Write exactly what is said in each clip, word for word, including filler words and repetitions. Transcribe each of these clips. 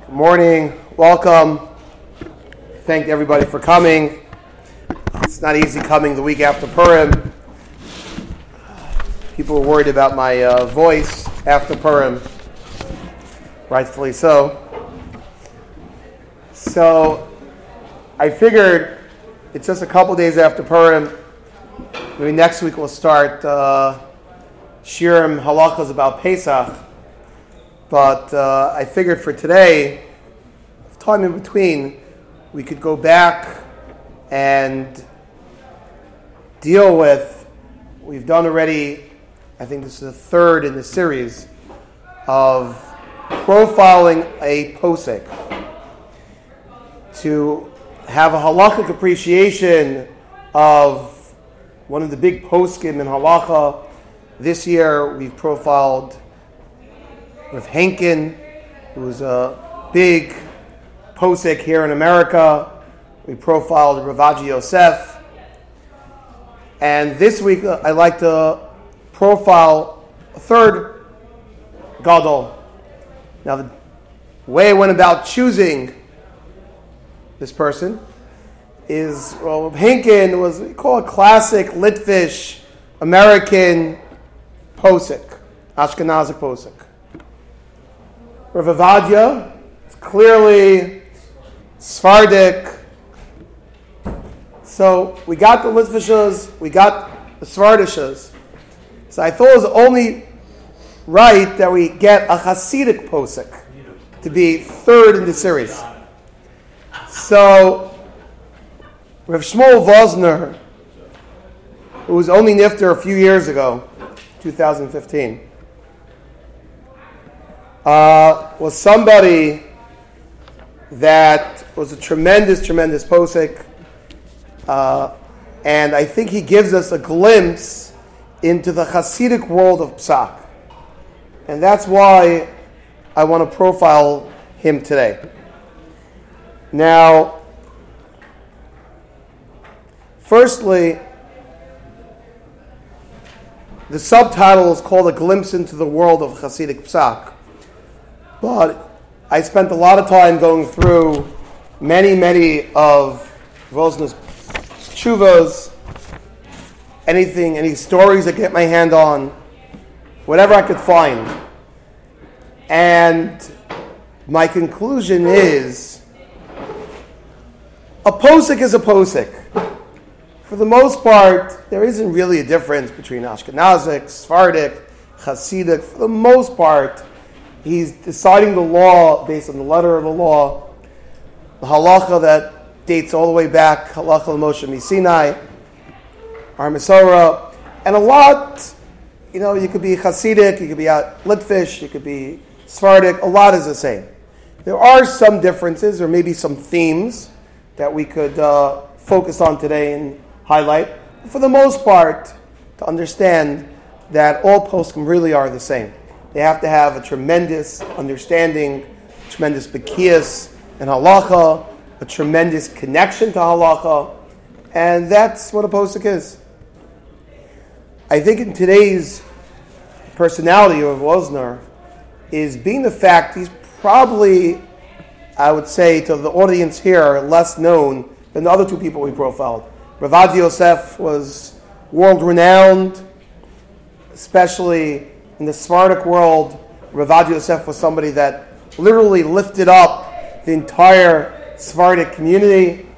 Good morning. Welcome. Thank everybody for coming. It's not easy coming the week after Purim. People were worried about my uh, voice after Purim. Rightfully so. So I figured it's just a couple days after Purim. Maybe next week we'll start uh, Shirim Halachas about Pesach. But uh, I figured for today, time in between, we could go back and deal with, we've done already, I think this is the third in the series, of profiling a posek. To have a halachic appreciation of one of the big poskim in halacha. This year we've profiled Rav Henkin, who was a big posek here in America. We profiled Ravaji Yosef. And this week uh, I'd like to profile a third gadol. Now the way I went about choosing this person is, well, Rav Henkin was what we call a classic Litvish American posek, Ashkenazic posek. Rav Avadia is clearly Sephardic. So we got the Litvishas, we got the Sephardishas. So I thought it was only right that we get a Hasidic posek to be third in the series. So Rav Shmuel Vosner, who was only nifter a few years ago, twenty fifteen, Uh, was somebody that was a tremendous, tremendous posek. Uh, and I think he gives us a glimpse into the Hasidic world of Psak. And that's why I want to profile him today. Now, firstly, the subtitle is called A Glimpse into the World of Hasidic Psak. But I spent a lot of time going through many, many of Vosner's tshuvos, anything, any stories I get my hand on, whatever I could find. And my conclusion is, a posek is a posek. For the most part, there isn't really a difference between Ashkenazic, Sephardic, Hasidic. For the most part, he's deciding the law based on the letter of the law, the halacha that dates all the way back, halacha l'Moshe Misinai, Har Mesorah, and a lot, you know, you could be Hasidic, you could be Litvish, you could be Sephardic, a lot is the same. There are some differences, or maybe some themes that we could uh, focus on today and highlight. But for the most part, to understand that all poskim really are the same. They have to have a tremendous understanding, tremendous bekias and halacha, a tremendous connection to halacha, and that's what a posek is. I think in today's personality of Vosner is being the fact he's probably, I would say to the audience here, less known than the other two people we profiled. Ravaji Yosef was world-renowned, especially in the Sephardic world. Ravaji Yosef was somebody that literally lifted up the entire Sephardic community.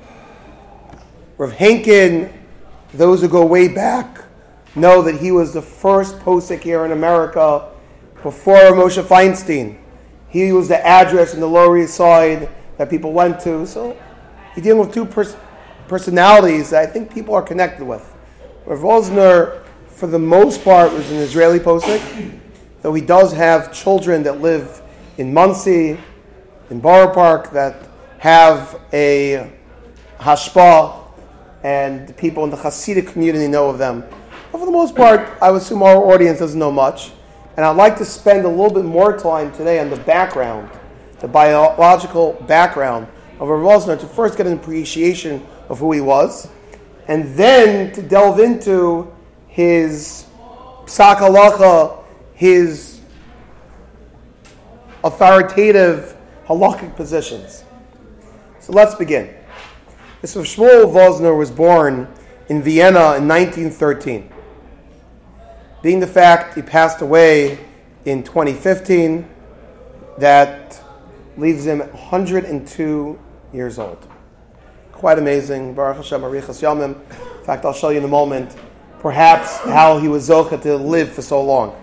Rav Henkin, those who go way back, know that he was the first posek here in America before Moshe Feinstein. He was the address in the Lower East Side that people went to. So he's dealing with two pers- personalities that I think people are connected with. Rav Vosner, for the most part, was an Israeli posek, though he does have children that live in Monsey, in Borough Park, that have a hashpah, and the people in the Hasidic community know of them. But for the most part, I would assume our audience doesn't know much. And I'd like to spend a little bit more time today on the background, the biological background of Rav Vosner, to first get an appreciation of who he was, and then to delve into his psak halacha, his authoritative halakhic positions. So let's begin. This Rav Shmuel Wosner was born in Vienna in nineteen thirteen. Being the fact he passed away in twenty fifteen, that leaves him one hundred two years old. Quite amazing. Baruch Hashem, Arichas Yamim. In fact, I'll show you in a moment perhaps how he was zocheh to live for so long.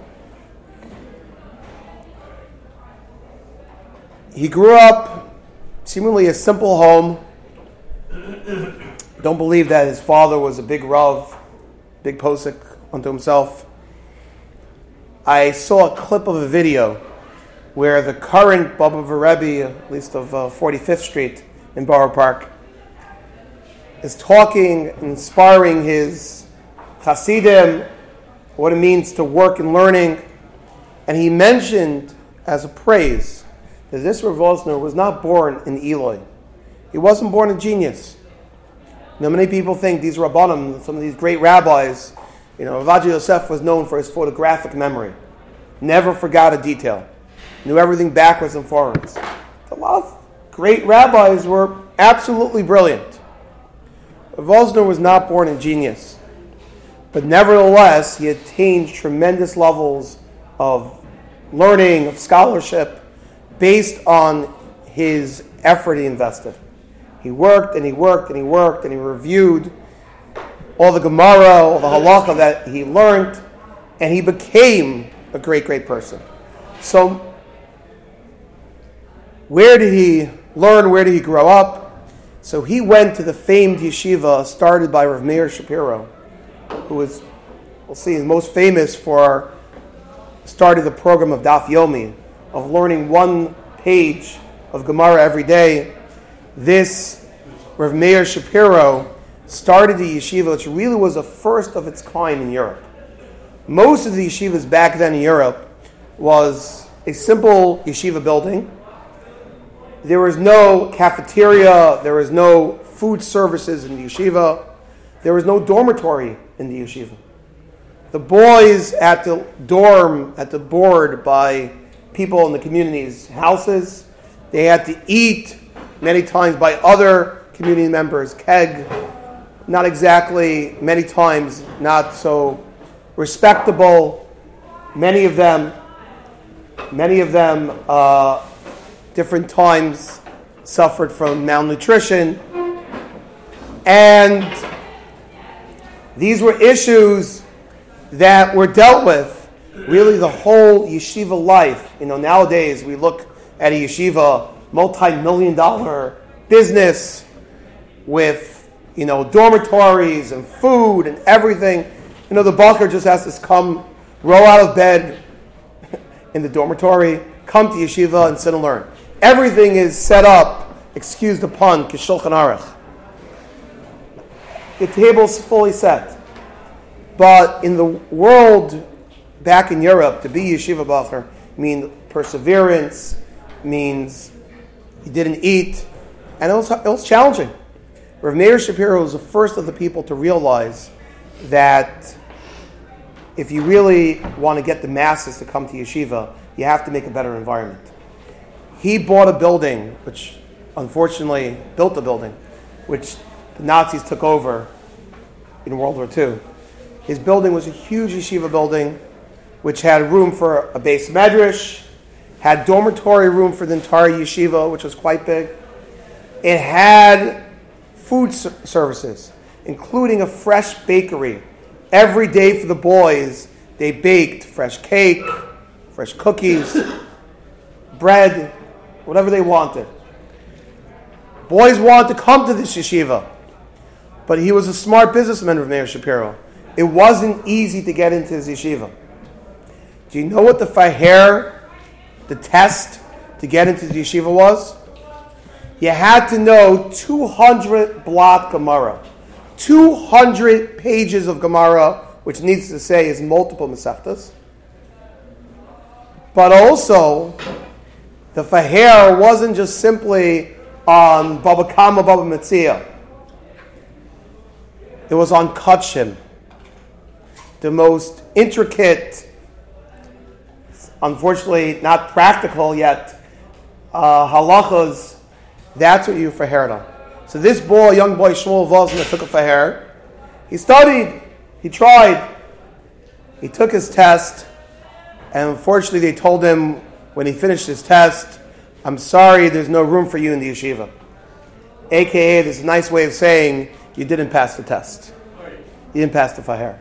He grew up seemingly a simple home. Don't believe that his father was a big Rav, big posek unto himself. I saw a clip of a video where the current Baba Rebbe, at least of uh, forty-fifth Street in Borough Park, is talking, inspiring his Hasidim, what it means to work in learning. And he mentioned as a praise that this Rav Wosner was not born in Eloi. He wasn't born a genius. Now, many people think these Rabbanim, some of these great rabbis, you know, Rav Yosef was known for his photographic memory. Never forgot a detail. Knew everything backwards and forwards. A lot of great rabbis were absolutely brilliant. Rav Wosner was not born a genius. But nevertheless, he attained tremendous levels of learning, of scholarship, based on his effort he invested. He worked and he worked and he worked and he reviewed all the Gemara, all the halacha that he learned, and he became a great, great person. So, where did he learn? Where did he grow up? So he went to the famed yeshiva started by Rav Meir Shapiro, who was, we'll see, is most famous for starting the program of Daf Yomi, of learning one page of Gemara every day. This Rav Meir Shapiro started the yeshiva, which really was a first of its kind in Europe. Most of the yeshivas back then in Europe was a simple yeshiva building. There was no cafeteria, there was no food services in the yeshiva, there was no dormitory in the yeshiva. The boys at the dorm, at the board by people in the community's houses, they had to eat many times by other community members, keg, not exactly, many times not so respectable. Many of them, many of them, uh, different times suffered from malnutrition. And these were issues that were dealt with really the whole yeshiva life. You know, nowadays we look at a yeshiva, multi-million dollar business with, you know, dormitories and food and everything. You know, the bacher just has to come, roll out of bed in the dormitory, come to yeshiva and sit and learn. Everything is set up, excuse the pun, k'shulchan aruch. The table's fully set. But in the world back in Europe, to be yeshiva bacher means perseverance, means you didn't eat, and it was, it was challenging. Rav Meir Shapiro was the first of the people to realize that if you really want to get the masses to come to yeshiva, you have to make a better environment. He bought a building, which unfortunately built a building, which the Nazis took over in World War Two. His building was a huge yeshiva building, which had room for a base medrash, had dormitory room for the entire yeshiva, which was quite big. It had food services, including a fresh bakery. Every day for the boys, they baked fresh cake, fresh cookies, bread, whatever they wanted. Boys wanted to come to this yeshiva, but he was a smart businessman, Rav Meir Shapiro. It wasn't easy to get into his yeshiva. Do you know what the faher, the test to get into the yeshiva was? You had to know two hundred blot Gemara. two hundred pages of Gemara, which needs to say is multiple Masechtas. But also, the faher wasn't just simply on Baba Kama, Baba Metzia. It was on Kachim. The most intricate, unfortunately not practical yet, uh, halachas, that's what you fahered on. So this boy, young boy, Shmuel Vosner, took a faher. He studied. He tried. He took his test. And unfortunately, they told him when he finished his test, I'm sorry, there's no room for you in the yeshiva. A K A, this is a nice way of saying you didn't pass the test. You didn't pass the faher.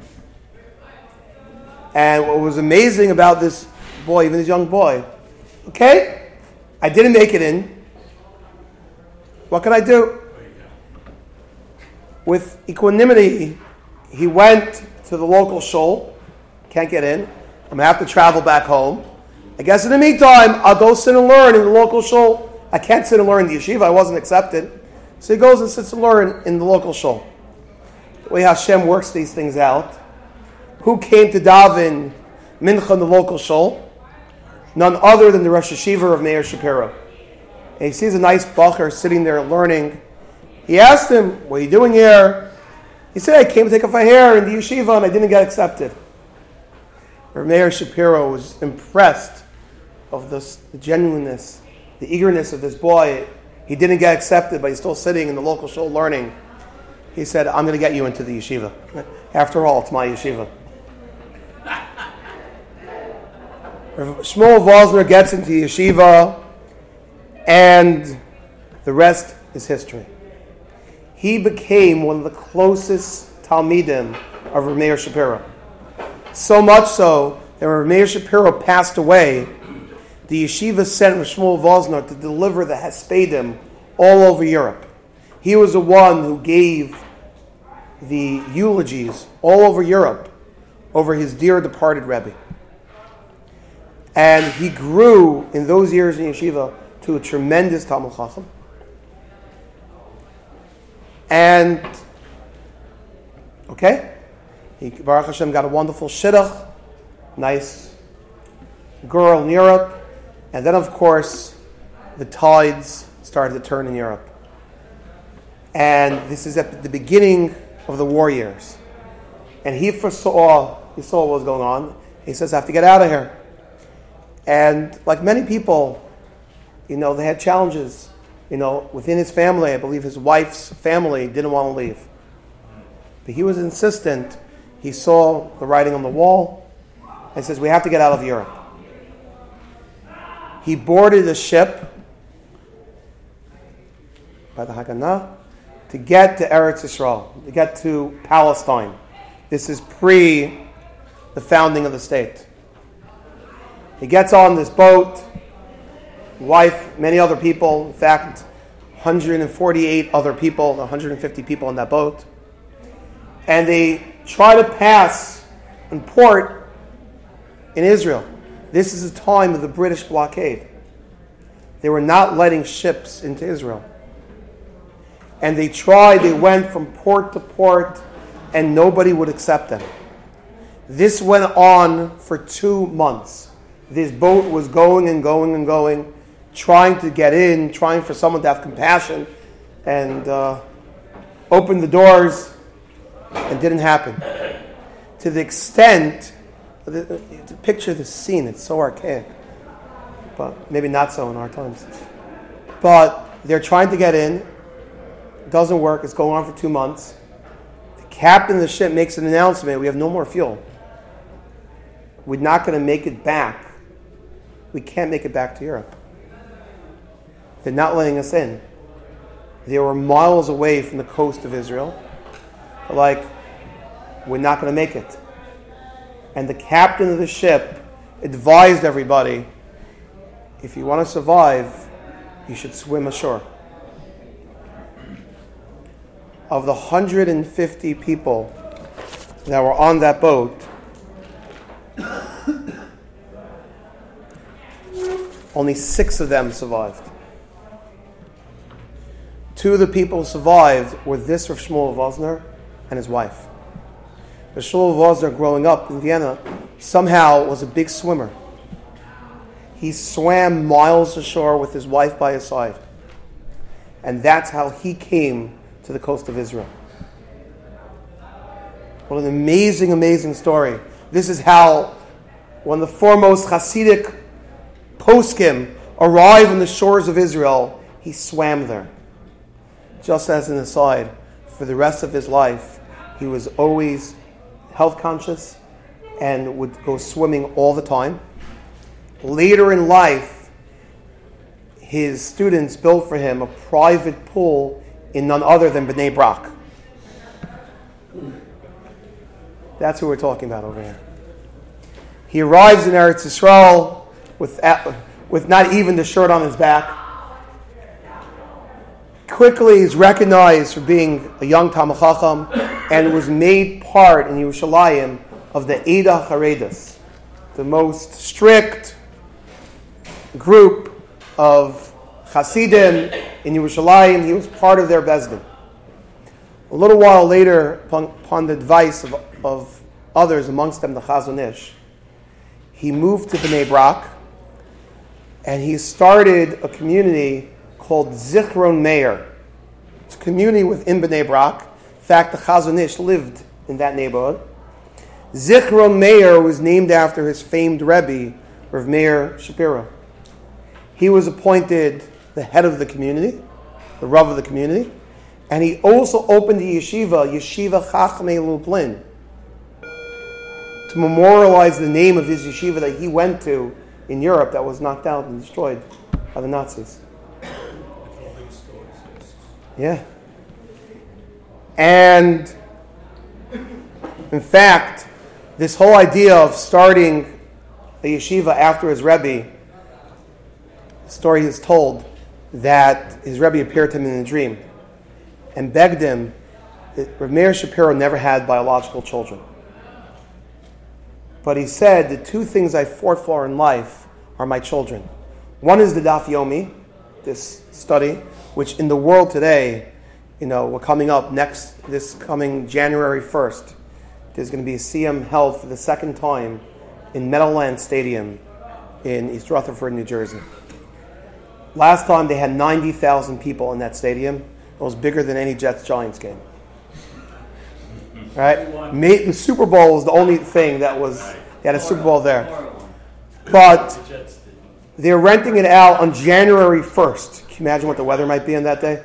And what was amazing about this boy, even this young boy, okay, I didn't make it in. What can I do? With equanimity, he went to the local shul. Can't get in. I'm going to have to travel back home. I guess in the meantime, I'll go sit and learn in the local shul. I can't sit and learn in the yeshiva. I wasn't accepted. So he goes and sits and learns in the local shul. The way Hashem works these things out. Who came to daven mincha in the local shul? None other than the Rosh Hashiva of Meir Shapiro. And he sees a nice bacher sitting there learning. He asked him, what are you doing here? He said, I came to take a faher in the yeshiva and I didn't get accepted. Rav Meir Shapiro was impressed of this, the genuineness, the eagerness of this boy. He didn't get accepted, but he's still sitting in the local shul learning. He said, I'm going to get you into the yeshiva. After all, it's my yeshiva. Shmuel Vosner gets into yeshiva, and the rest is history. He became one of the closest Talmidim of Rav Meir Shapiro. So much so that when Rav Meir Shapiro passed away, the yeshiva sent Shmuel Vosner to deliver the Hespedim all over Europe. He was the one who gave the eulogies all over Europe over his dear departed Rebbe. And he grew in those years in yeshiva to a tremendous Talmud Chacham. And, okay, he, Baruch Hashem, got a wonderful shidduch, nice girl in Europe. And then, of course, the tides started to turn in Europe. And this is at the beginning of the war years. And he foresaw, he saw what was going on. He says, I have to get out of here. And like many people, you know, they had challenges. You know, within his family, I believe his wife's family didn't want to leave. But he was insistent. He saw the writing on the wall and says, we have to get out of Europe. He boarded a ship by the Haganah to get to Eretz Yisrael, to get to Palestine. This is pre the founding of the state. He gets on this boat, wife, many other people, in fact, one hundred forty-eight other people, one hundred fifty people on that boat. And they try to pass and port in Israel. This is the time of the British blockade. They were not letting ships into Israel. And they tried, they went from port to port, and nobody would accept them. This went on for two months. This boat was going and going and going, trying to get in, trying for someone to have compassion and uh, open the doors. It didn't happen. To the extent, to picture the scene, it's so archaic. But maybe not so in our times. But they're trying to get in. It doesn't work. It's going on for two months. The captain of the ship makes an announcement. We have no more fuel. We're not going to make it back. We can't make it back to Europe. They're not letting us in. They were miles away from the coast of Israel. They're like, we're not going to make it. And the captain of the ship advised everybody, if you want to survive, you should swim ashore. Of the one hundred fifty people that were on that boat, only six of them survived. Two of the people who survived were this Rav Shmuel Vosner and his wife. Rav Shmuel Vosner, growing up in Vienna, somehow was a big swimmer. He swam miles ashore with his wife by his side. And that's how he came to the coast of Israel. What an amazing, amazing story. This is how one of the foremost Hasidic poskim arrive on the shores of Israel, he swam there. Just as an aside, for the rest of his life, he was always health conscious and would go swimming all the time. Later in life, his students built for him a private pool in none other than Bnei Brak. That's who we're talking about over here. He arrives in Eretz Yisrael with, with not even the shirt on his back. Quickly is recognized for being a young Talmid Chacham and was made part in Yerushalayim of the Eidah Haredas, the most strict group of Hasidim in Yerushalayim. He was part of their Bezdin. A little while later, upon, upon the advice of, of others, amongst them the Chazon Ish, he moved to Bnei Brak and he started a community called Zichron Meir. It's a community within Bnei Brak. In fact, the Chazon Ish lived in that neighborhood. Zichron Meir was named after his famed Rebbe, Rav Meir Shapiro. He was appointed the head of the community, the Rav of the community, and he also opened the yeshiva, Yeshiva Chachmei Lublin, to memorialize the name of his yeshiva that he went to in Europe that was knocked out and destroyed by the Nazis. Yeah. And in fact, this whole idea of starting a yeshiva after his Rebbe, the story is told that his Rebbe appeared to him in a dream and begged him. Rav Meir Shapiro never had biological children. But he said, the two things I fought for in life are my children. One is the Daf Yomi, this study, which in the world today, you know, we're coming up next, this coming January first, there's going to be a Siyum held for the second time in Meadowlands Stadium in East Rutherford, New Jersey. Last time they had ninety thousand people in that stadium. It was bigger than any Jets-Giants game. Right? The Super Bowl was the only thing that was, they had a Super Bowl there. But they're renting it out on January first. Can you imagine what the weather might be on that day?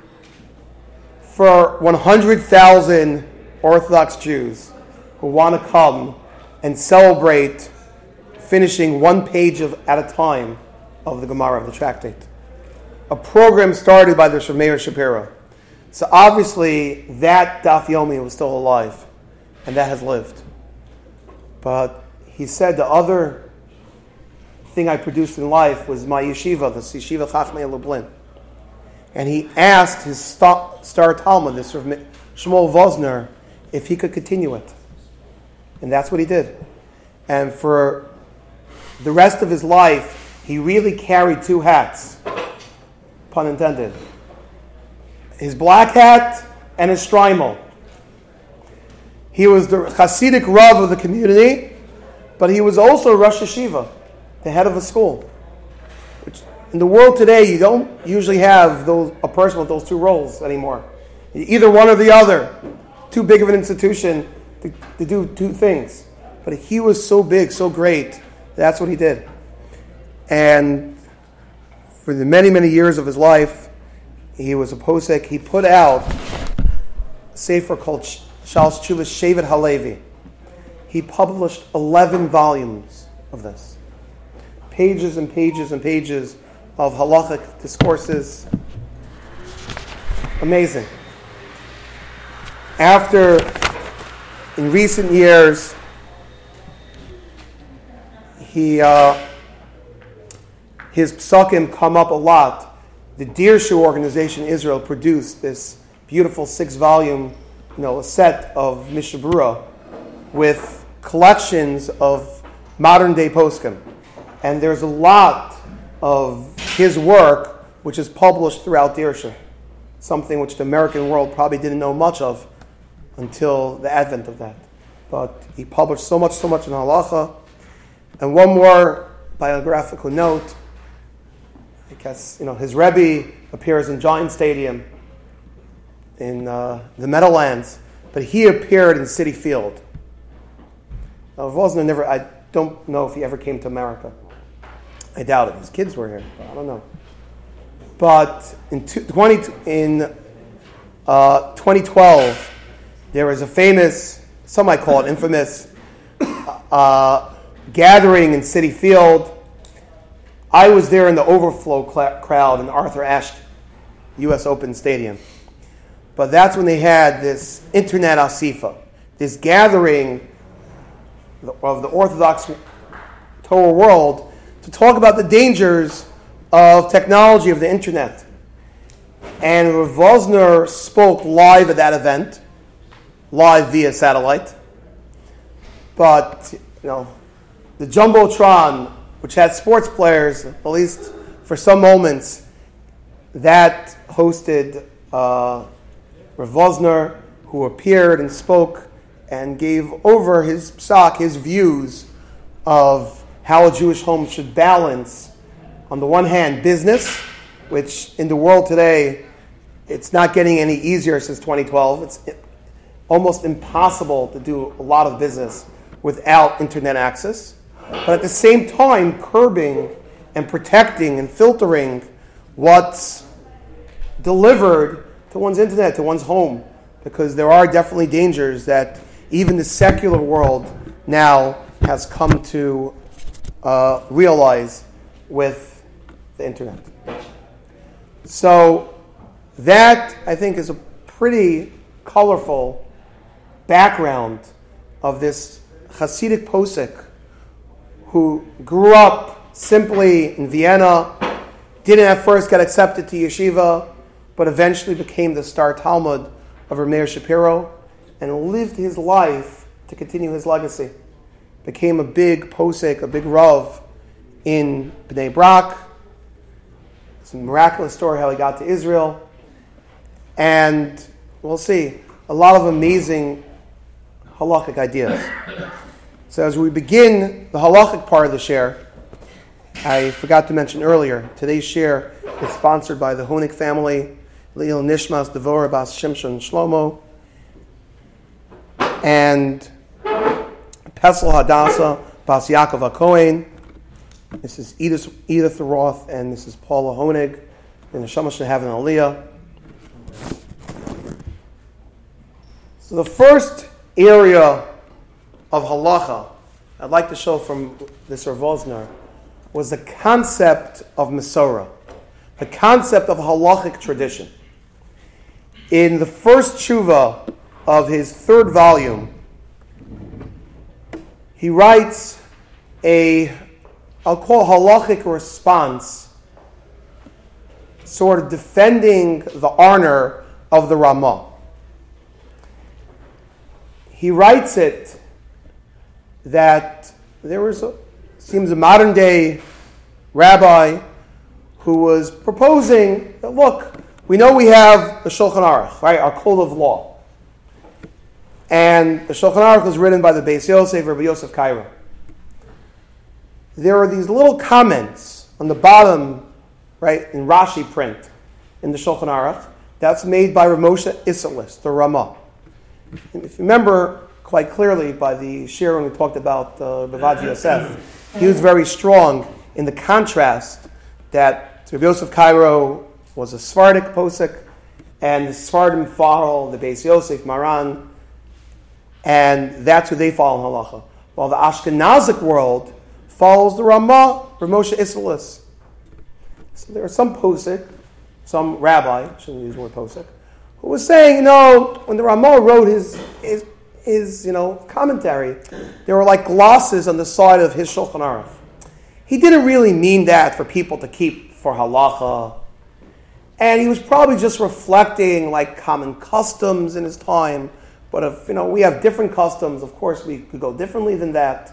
For one hundred thousand Orthodox Jews who want to come and celebrate finishing one page of, at a time of the Gemara, of the tractate. A program started by the Rav Meir Shapiro. So obviously that Daf Yomi was still alive, and that has lived. But he said the other thing I produced in life was my yeshiva, the Yeshiva Chachmei Lublin. And he asked his star, star Talmud, this Rav Shmuel Vosner, if he could continue it. And that's what he did. And for the rest of his life, he really carried two hats, pun intended. His black hat and his shtreimel. He was the Hasidic Rav of the community, but he was also Rosh Yeshiva, the head of a school. Which in the world today, you don't usually have those, a person with those two roles anymore. Either one or the other. Too big of an institution to, to do two things. But he was so big, so great, that's what he did. And for the many, many years of his life, he was a posek. He put out a sefer called Shal Tshuvas Shevet Halevi. He published eleven volumes of this. Pages and pages and pages of halachic discourses. Amazing. After, in recent years, he uh, his psukim come up a lot. The Dirshu organization in Israel produced this beautiful six-volume, you know, set of Mishnah Berurah with collections of modern-day poskim. And there's a lot of his work which is published throughout Dirshu, something which the American world probably didn't know much of until the advent of that. But he published so much, so much in halacha. And one more biographical note. I guess, you know, his Rebbe appears in Giant Stadium in uh, the Meadowlands, but he appeared in Citi Field. Now, Vosner never, I don't know if he ever came to America. I doubt it. His kids were here. I don't know. But in twenty in uh, twenty twelve, there was a famous, some might call it infamous, uh, gathering in Citi Field. I was there in the overflow cl- crowd in the Arthur Ashe U S Open Stadium. But that's when they had this Internet Asifa, this gathering of the Orthodox Torah world to talk about the dangers of technology, of the Internet. And Rav Wosner spoke live at that event, live via satellite. But, you know, the Jumbotron, which had sports players, at least for some moments, that hosted uh, Rav Wosner, who appeared and spoke and gave over his psak, his views of how a Jewish home should balance, on the one hand, business, which in the world today, it's not getting any easier since twenty twelve. It's almost impossible to do a lot of business without internet access. But at the same time, curbing and protecting and filtering what's delivered to one's internet, to one's home, because there are definitely dangers that even the secular world now has come to uh, realize with the internet. So that, I think, is a pretty colorful background of this Hasidic posek who grew up simply in Vienna, didn't at first get accepted to yeshiva, but eventually became the star Talmud of Rav Meir Shapiro and lived his life to continue his legacy. Became a big posek, a big rav in Bnei Brak. It's a miraculous story how he got to Israel. And we'll see, a lot of amazing halachic ideas. So as we begin the halachic part of the share, I forgot to mention earlier, today's share is sponsored by the Honig family, Leil Nishmas Devora Bas Shimshon Shlomo, and Pesel Hadassah Bas Yaakov HaKohen. This is Edith, Edith Roth, and this is Paula Honig, and the Neshama should have an aliyah. So the first area of halacha I'd like to show from this Rav Wosner was the concept of Mesorah, the concept of halachic tradition. In the first tshuva of his third volume, he writes a, I'll call halachic response, sort of defending the honor of the Ramah. He writes it that there was, a, seems a modern day rabbi who was proposing that, look, we know we have the Shulchan Aruch, right, our code of law. And the Shulchan Aruch was written by the Beis Yosef, Rabbi Yosef Kairo. There are these little comments on the bottom, right, in Rashi print in the Shulchan Aruch, that's made by Rav Moshe Isserles, the Ramah. And if you remember quite clearly by the shir when we talked about uh, Bavad Yosef, he was very strong in the contrast that Rabbi Yosef Kairo was a Sephardic posek, and the Sephardim follow the Beis Yosef, Maran, and that's who they follow in halacha. While the Ashkenazic world follows the Ramah, Rav Moshe Isserles. So there are some posek, some rabbi, I shouldn't use the word posek, who was saying, you know, when the Ramah wrote his, his, his, you know, commentary, there were like glosses on the side of his Shulchan Aruch. He didn't really mean that for people to keep for halacha, and he was probably just reflecting like common customs in his time. But if, you know, we have different customs, of course we could go differently than that.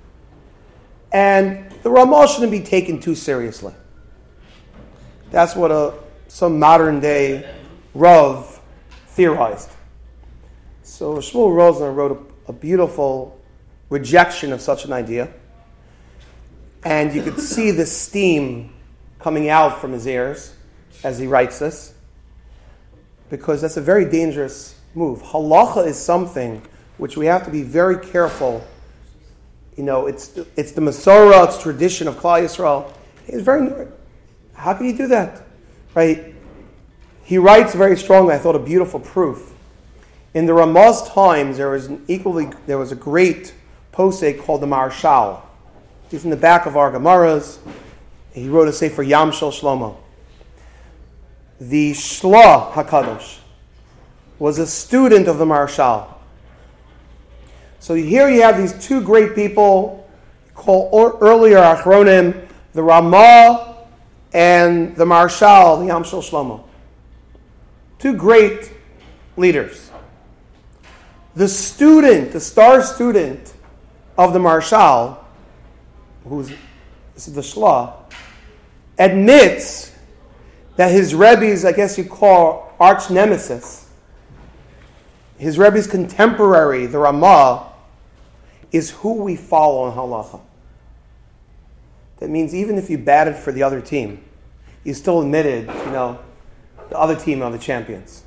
And the Ramah shouldn't be taken too seriously. That's what a some modern day Rav theorized. So Shmuel Rosner wrote a, a beautiful rejection of such an idea. And you could see the steam coming out from his ears as he writes this, because that's a very dangerous move. Halacha is something which we have to be very careful. You know, it's it's the Mesorah, it's tradition of Klal Yisrael. He's very, how can you do that? Right? He writes very strongly, I thought, a beautiful proof. In the Ramah's times, there was an equally, there was a great posek called the Marshal. He's in the back of our Gemaras. He wrote a sefer Yam Shel Shlomo. The Shlah HaKadosh was a student of the Marshal. So here you have these two great people, called earlier Achronim, the Ramah and the Marshal, the Yam Shel Shlomo. Two great leaders. The student, the star student of the Marshal, who's this is the Shlah, admits that his Rebbe's, I guess you call arch nemesis, his Rebbe's contemporary, the Ramah, is who we follow in halacha. That means even if you batted for the other team, you still admitted, you know, the other team are the champions.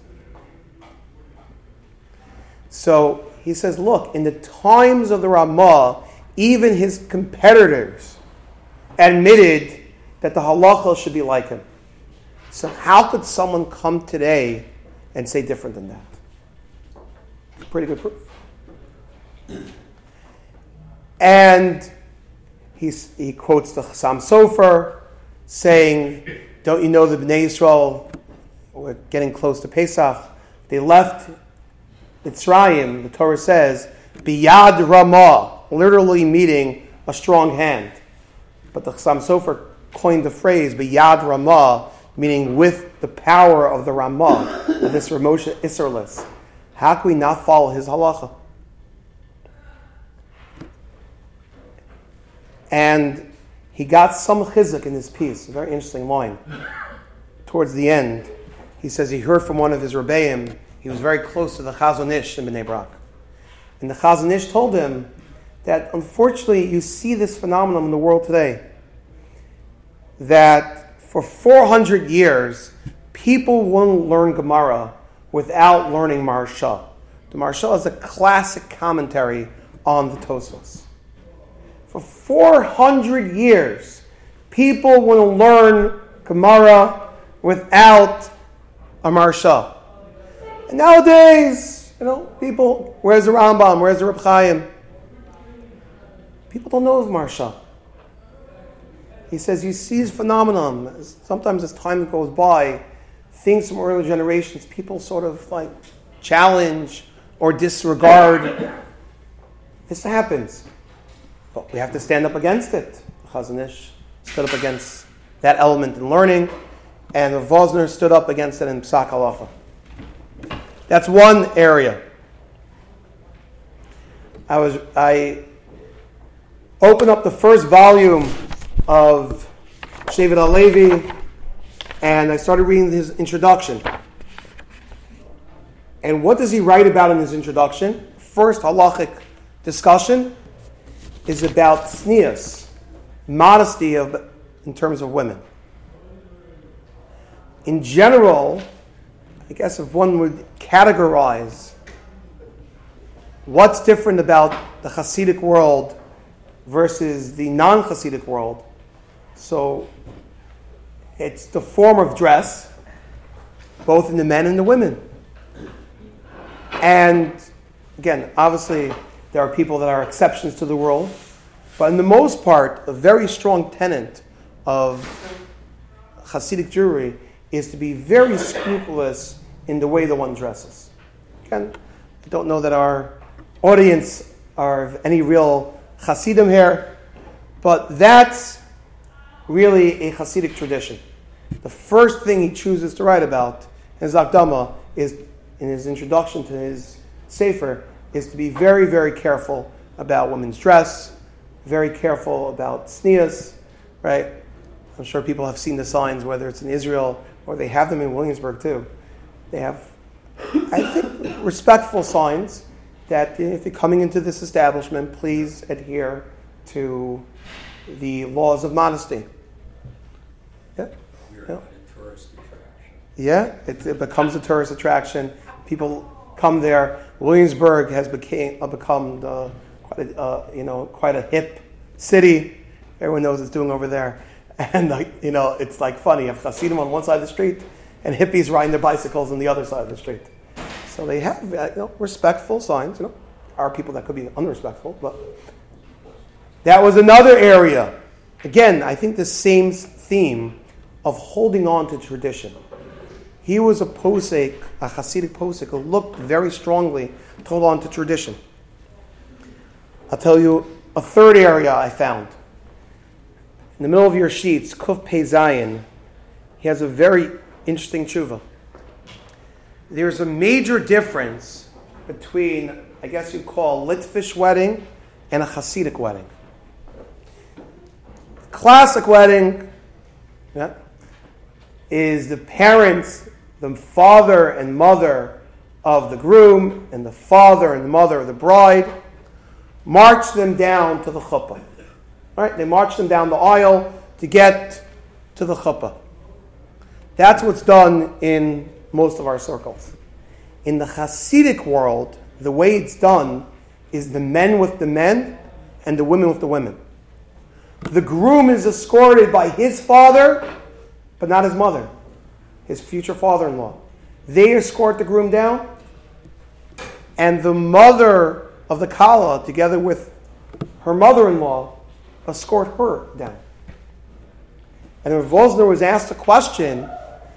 So he says, look, in the times of the Ramah, even his competitors admitted that the halacha should be like him. So how could someone come today and say different than that? Pretty good proof. And he's, he quotes the Chassam Sofer saying, don't you know the Bnei Yisrael, we're getting close to Pesach, they left Mitzrayim, the Torah says, biyad Ramah, literally meaning a strong hand. But the Chassam Sofer coined the phrase biyad Ramah, meaning with the power of the Ramah, of this Ramosha Isserless. How can we not follow his halacha? And he got some chizuk in his piece, a very interesting line. Towards the end, he says he heard from one of his Rebbeim, he was very close to the Chazon Ish in Bnei Brak. And the Chazon Ish told him that unfortunately you see this phenomenon in the world today, that for four hundred years, people won't learn Gemara without learning Maharsha. The Maharsha is a classic commentary on the Tosfos. For four hundred years, people want to learn Gemara without a Maharsha. And nowadays, you know, people, where's the Rambam? Where's the Reb Chaim? People don't know of Maharsha. He says, you see this phenomenon. Sometimes as time goes by, things from earlier generations, people sort of like challenge or disregard. This happens. But we have to stand up against it. Chazon Ish stood up against that element in learning, and the Vosner stood up against it in Psak Halacha. That's one area. I was I opened up the first volume of Shevet HaLevi, and I started reading his introduction. And what does he write about in his introduction? First halachic discussion is about tznius, modesty of in terms of women. In general, I guess if one would categorize what's different about the Hasidic world versus the non-Hasidic world, so it's the form of dress, both in the men and the women. And again, obviously, there are people that are exceptions to the rule, but in the most part, a very strong tenet of Hasidic Jewry is to be very scrupulous in the way the one dresses. Again, I don't know that our audience are of any real Hasidim here, but that's really a Hasidic tradition. The first thing he chooses to write about in his Akdama is, in his introduction to his Sefer, is to be very, very careful about women's dress, very careful about tznius, right? I'm sure people have seen the signs, whether it's in Israel or they have them in Williamsburg too. They have, I think, respectful signs that if you're coming into this establishment, please adhere to the laws of modesty. Yeah. We're yeah. a tourist attraction. Yeah, it, it becomes a tourist attraction. People come there. Williamsburg has became, uh, become the, quite a, uh, you know, quite a hip city. Everyone knows it's doing over there. And, like, you know, it's like funny. You have Hasidim on one side of the street and hippies riding their bicycles on the other side of the street. So they have, you know, respectful signs. You know, there are people that could be unrespectful, but that was another area. Again, I think the same theme of holding on to tradition. He was a posek, a Hasidic posek, who looked very strongly to hold on to tradition. I'll tell you a third area I found. In the middle of your sheets, Kuf Pei Zayin, he has a very interesting tshuva. There's a major difference between, I guess you call, Litvish wedding and a Hasidic wedding. Classic wedding, yeah, is the parents, the father and mother of the groom, and the father and the mother of the bride, march them down to the chuppah. Right? They march them down the aisle to get to the chuppah. That's what's done in most of our circles. In the Hasidic world, the way it's done is the men with the men and the women with the women. The groom is escorted by his father, but not his mother, his future father-in-law. They escort the groom down, and the mother of the Kala, together with her mother-in-law, escort her down. And Rav Wosner was asked a question,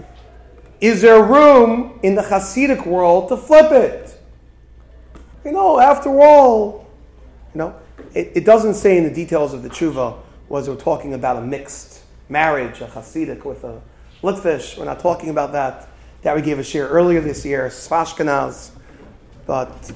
is there room in the Hasidic world to flip it? You know, after all, you know, it, it doesn't say in the details of the tshuva, was we're talking about a mixed marriage, a Hasidic with a Litvish. We're not talking about that. That we gave a share earlier this year, Svashkenaz. But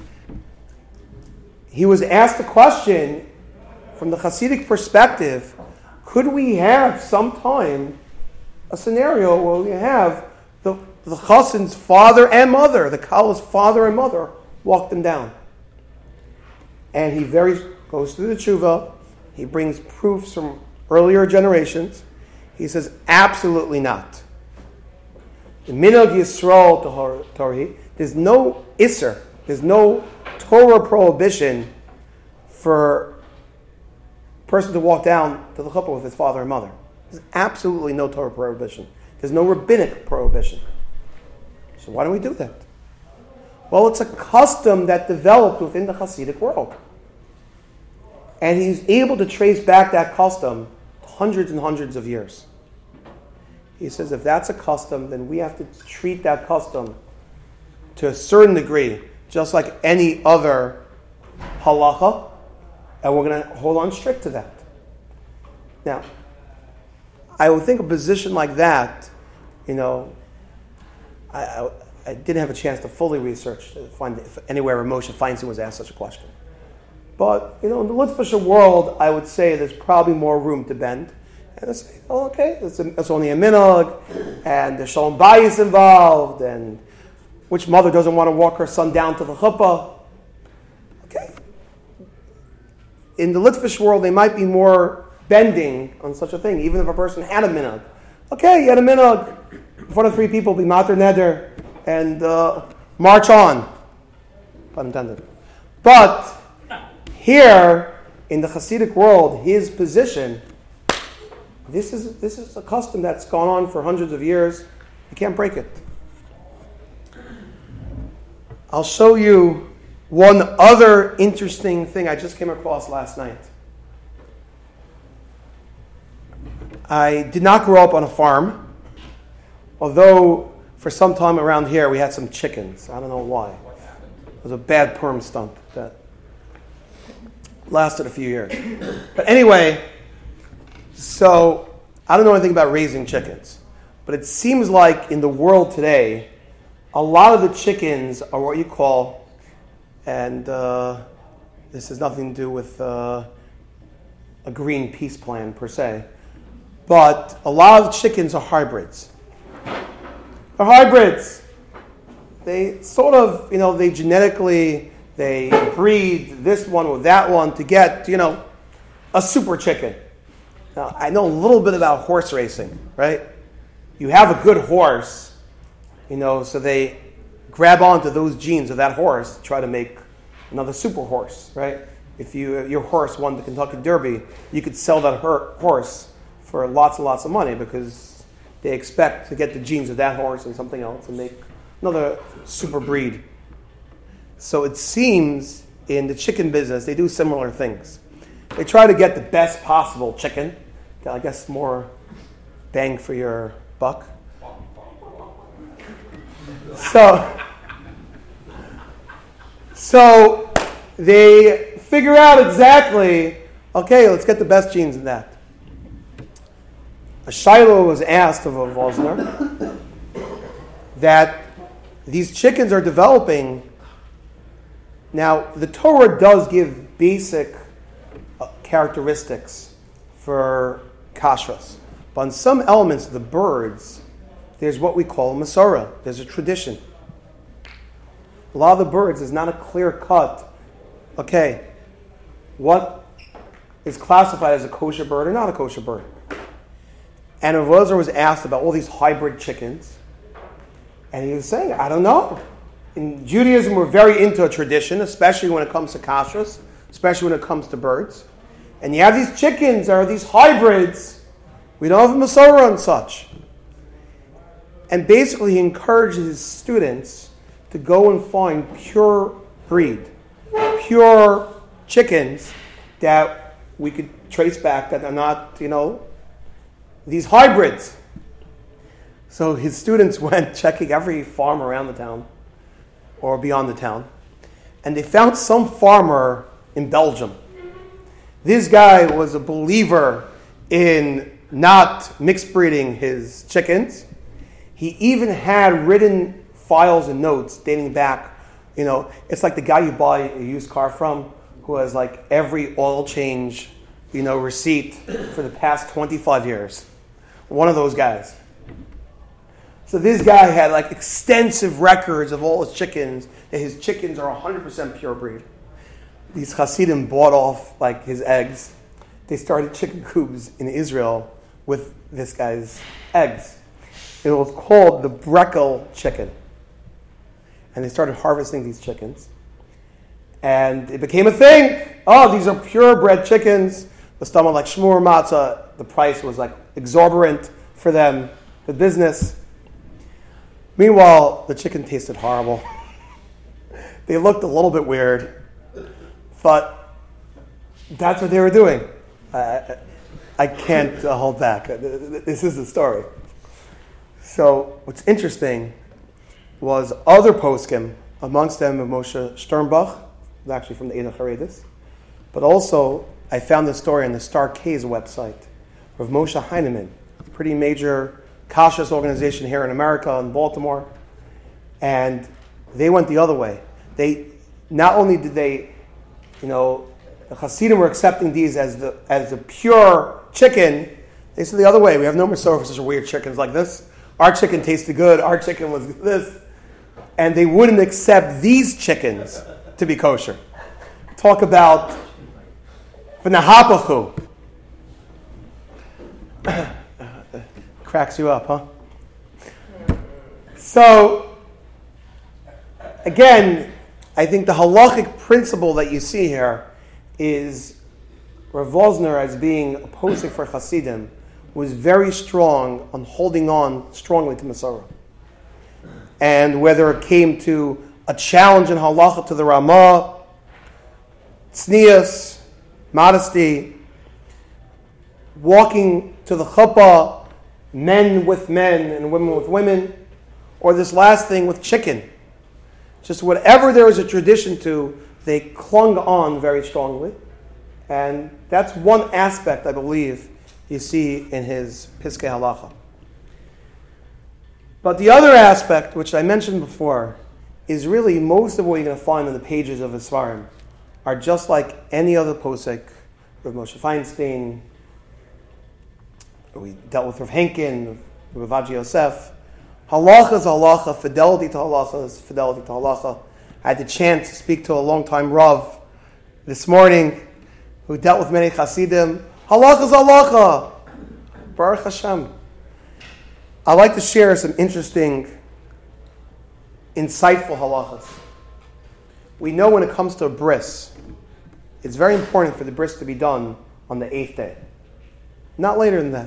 he was asked the question, from the Hasidic perspective, could we have sometime a scenario where we have the, the Chassid's father and mother, the Kala's father and mother, walk them down? And he very goes through the tshuva. He brings proofs from earlier generations. He says, absolutely not. The Minhag Yisrael Torah, there's no Isser, there's no Torah prohibition for person to walk down to the chuppah with his father and mother. There's absolutely no Torah prohibition. There's no rabbinic prohibition. So why don't we do that? Well, it's a custom that developed within the Hasidic world. And he's able to trace back that custom hundreds and hundreds of years. He says if that's a custom, then we have to treat that custom to a certain degree, just like any other halacha, and we're going to hold on strict to that. Now, I would think a position like that, you know, I, I, I didn't have a chance to fully research to find if anywhere where Moshe Feinstein was asked such a question. But, you know, in the Litvisher world, I would say there's probably more room to bend. And they say, oh, okay, it's, a, it's only a minhag, and there's shalom bayis involved, and which mother doesn't want to walk her son down to the chuppah? Okay. In the Litvish world, they might be more bending on such a thing, even if a person had a minhag. Okay, you had a minhag. In front of three people, be mater neder, and uh, march on. Pun intended. But here, in the Hasidic world, his position, this is this is a custom that's gone on for hundreds of years. You can't break it. I'll show you one other interesting thing I just came across last night. I did not grow up on a farm, although for some time around here we had some chickens. I don't know why. It was a bad perm stunt that lasted a few years. But anyway, so I don't know anything about raising chickens, but it seems like in the world today, a lot of the chickens are what you call, and uh, this has nothing to do with uh, a green peace plan per se, but a lot of the chickens are hybrids. They're hybrids. They sort of, you know, they genetically, they breed this one with that one to get, you know, a super chicken. Now, I know a little bit about horse racing, right? You have a good horse, you know, so they grab onto those genes of that horse to try to make another super horse, right? If you your horse won the Kentucky Derby, you could sell that her- horse for for lots and lots of money because they expect to get the genes of that horse and something else and make another super breed. So it seems in the chicken business, they do similar things. They try to get the best possible chicken, I guess more bang for your buck. So, so they figure out exactly, okay, let's get the best genes in that. A Shiloh was asked of a Vosner that these chickens are developing. Now, the Torah does give basic uh, characteristics for kashrus, but on some elements of the birds, there's what we call a Masorah. There's a tradition. A lot of the birds is not a clear cut, okay, what is classified as a kosher bird or not a kosher bird. And Rav Elazar was asked about all these hybrid chickens, and he was saying, I don't know. In Judaism, we're very into a tradition, especially when it comes to kashrus, especially when it comes to birds. And you have these chickens, or these hybrids, we don't have a Masorah and such. And basically he encourages his students to go and find pure breed, pure chickens that we could trace back that are not, you know, these hybrids. So his students went checking every farm around the town or beyond the town, and they found some farmer in Belgium. This guy was a believer in not mixed breeding his chickens. He even had written files and notes dating back, you know, it's like the guy you buy a used car from who has like every oil change, you know, receipt for the past twenty-five years. One of those guys. So this guy had like extensive records of all his chickens, that his chickens are one hundred percent pure breed. These Hasidim bought off like his eggs. They started chicken coops in Israel with this guy's eggs. It was called the Brekel chicken. And they started harvesting these chickens. And it became a thing. Oh, these are purebred chickens. With someone like Shmur Matzah, the price was like exorbitant for them, the business. Meanwhile, the chicken tasted horrible. They looked a little bit weird, but that's what they were doing. I, I can't uh, hold back. This is the story. So what's interesting was other poskim, amongst them Moshe Sternbach, actually from the Eidah Charedis, but also I found this story on the Star K's website of Moshe Heinemann, a pretty major kashrus organization here in America, in Baltimore, and they went the other way. They not only did they, you know, the Hasidim were accepting these as the as the pure chicken. They said the other way. We have no Masorah for such weird chickens like this. Our chicken tasted good. Our chicken was this, and they wouldn't accept these chickens to be kosher. Talk about v'nahapachu. Cracks you up, huh? So, again, I think the halachic principle that you see here is Rav Vosner, as being a posek for Hasidim, was very strong on holding on strongly to Masorah. And whether it came to a challenge in halacha to the Ramah, tznius, modesty, walking to the chuppah, men with men and women with women, or this last thing with chicken. Just whatever there was a tradition to, they clung on very strongly. And that's one aspect, I believe, you see in his Piskei Halacha. But the other aspect, which I mentioned before, is really most of what you're going to find on the pages of his Svarim are just like any other posek, Rav Moshe Feinstein. We dealt with Rav Henkin, Rav Avaji Yosef. Halacha is halacha, fidelity to halacha is fidelity to halacha. I had the chance to speak to a long-time Rav this morning who dealt with many Hasidim. Halacha is halacha. Baruch Hashem. I'd like to share some interesting, insightful halachas. We know when it comes to a bris, it's very important for the bris to be done on the eighth day. Not later than that.